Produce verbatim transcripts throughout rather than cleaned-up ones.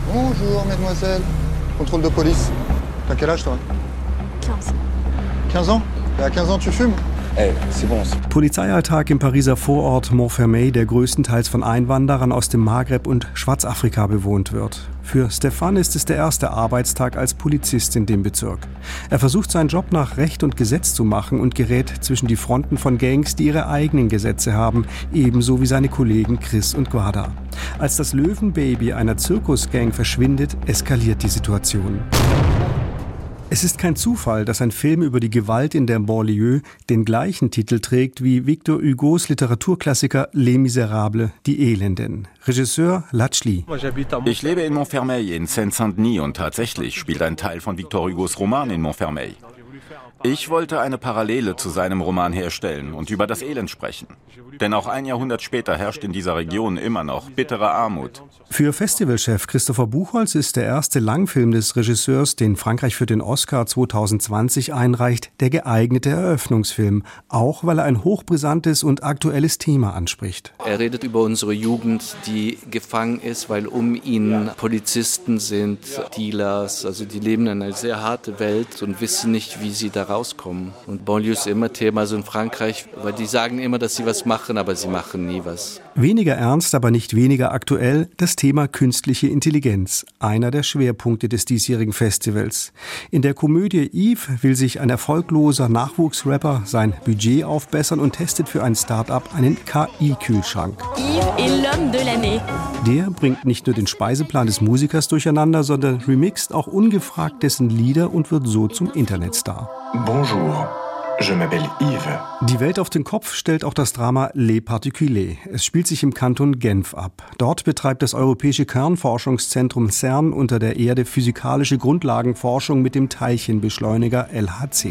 Bonjour, mademoiselle. Contrôle de police. T'as quel âge, toi? quinze. quinze ans? Et à quinze ans, tu fumes? Ey, c'est bon. Polizeialltag im Pariser Vorort Montfermeil, der größtenteils von Einwanderern aus dem Maghreb und Schwarzafrika bewohnt wird. Für Stéphane ist es der erste Arbeitstag als Polizist in dem Bezirk. Er versucht seinen Job nach Recht und Gesetz zu machen und gerät zwischen die Fronten von Gangs, die ihre eigenen Gesetze haben, ebenso wie seine Kollegen Chris und Guarda. Als das Löwenbaby einer Zirkusgang verschwindet, eskaliert die Situation. Es ist kein Zufall, dass ein Film über die Gewalt in der Banlieue den gleichen Titel trägt wie Victor Hugos Literaturklassiker Les Misérables, die Elenden. Regisseur Latchli. Ich lebe in Montfermeil in Seine-Saint-Denis und tatsächlich spielt ein Teil von Victor Hugos Roman in Montfermeil. Ich wollte eine Parallele zu seinem Roman herstellen und über das Elend sprechen. Denn auch ein Jahrhundert später herrscht in dieser Region immer noch bittere Armut. Für Festivalchef Christopher Buchholz ist der erste Langfilm des Regisseurs, den Frankreich für den Oscar zwanzig zwanzig einreicht, der geeignete Eröffnungsfilm. Auch weil er ein hochbrisantes und aktuelles Thema anspricht. Er redet über unsere Jugend, die gefangen ist, weil um ihn Polizisten sind, Dealers. Also die leben in einer sehr harten Welt und wissen nicht, wie sie da rauskommen. Und Banlieue ist immer Thema, also in Frankreich, weil die sagen immer, dass sie was machen, aber sie machen nie was. Weniger ernst, aber nicht weniger aktuell, das Thema künstliche Intelligenz, einer der Schwerpunkte des diesjährigen Festivals. In der Komödie Yves will sich ein erfolgloser Nachwuchsrapper sein Budget aufbessern und testet für ein Start-up einen K I-Kühlschrank. Yves est l'homme de l'année. Der bringt nicht nur den Speiseplan des Musikers durcheinander, sondern remixt auch ungefragt dessen Lieder und wird so zum Internetstar. Bonjour. Je m'appelle Yves. Die Welt auf den Kopf stellt auch das Drama Les Particuliers. Es spielt sich im Kanton Genf ab. Dort betreibt das europäische Kernforschungszentrum CERN unter der Erde physikalische Grundlagenforschung mit dem Teilchenbeschleuniger L H C.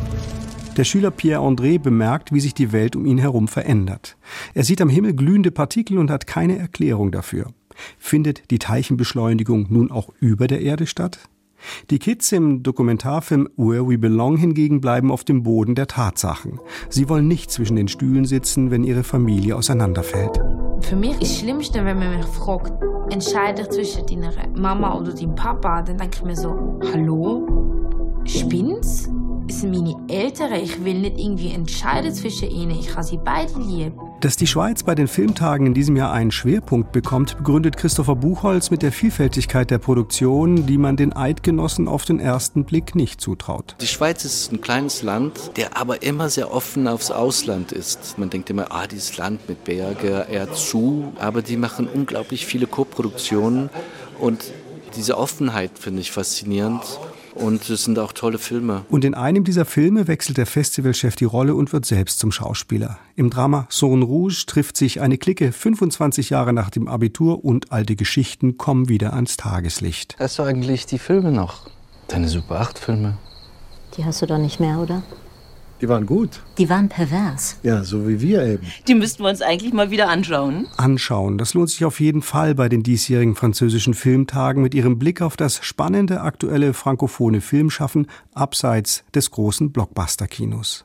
Der Schüler Pierre-André bemerkt, wie sich die Welt um ihn herum verändert. Er sieht am Himmel glühende Partikel und hat keine Erklärung dafür. Findet die Teilchenbeschleunigung nun auch über der Erde statt? Die Kids im Dokumentarfilm Where We Belong hingegen bleiben auf dem Boden der Tatsachen. Sie wollen nicht zwischen den Stühlen sitzen, wenn ihre Familie auseinanderfällt. Für mich ist das Schlimmste, wenn man mich fragt, entscheide ich zwischen deiner Mama oder deinem Papa, dann denke ich mir so, hallo, spinn's? Es sind meine Eltern, ich will nicht irgendwie entscheiden zwischen ihnen, ich habe sie beide lieb. Dass die Schweiz bei den Filmtagen in diesem Jahr einen Schwerpunkt bekommt, begründet Christopher Buchholz mit der Vielfältigkeit der Produktion, die man den Eidgenossen auf den ersten Blick nicht zutraut. Die Schweiz ist ein kleines Land, der aber immer sehr offen aufs Ausland ist. Man denkt immer, ah, dieses Land mit Berge, eher zu, aber die machen unglaublich viele Koproduktionen und diese Offenheit finde ich faszinierend. Und es sind auch tolle Filme. Und in einem dieser Filme wechselt der Festivalchef die Rolle und wird selbst zum Schauspieler. Im Drama Saône Rouge trifft sich eine Clique fünfundzwanzig Jahre nach dem Abitur und alte Geschichten kommen wieder ans Tageslicht. Hast du eigentlich die Filme noch? Deine Super acht Filme? Die hast du doch nicht mehr, oder? Die waren gut. Die waren pervers. Ja, so wie wir eben. Die müssten wir uns eigentlich mal wieder anschauen. Anschauen, das lohnt sich auf jeden Fall bei den diesjährigen französischen Filmtagen mit ihrem Blick auf das spannende aktuelle frankophone Filmschaffen abseits des großen Blockbuster-Kinos.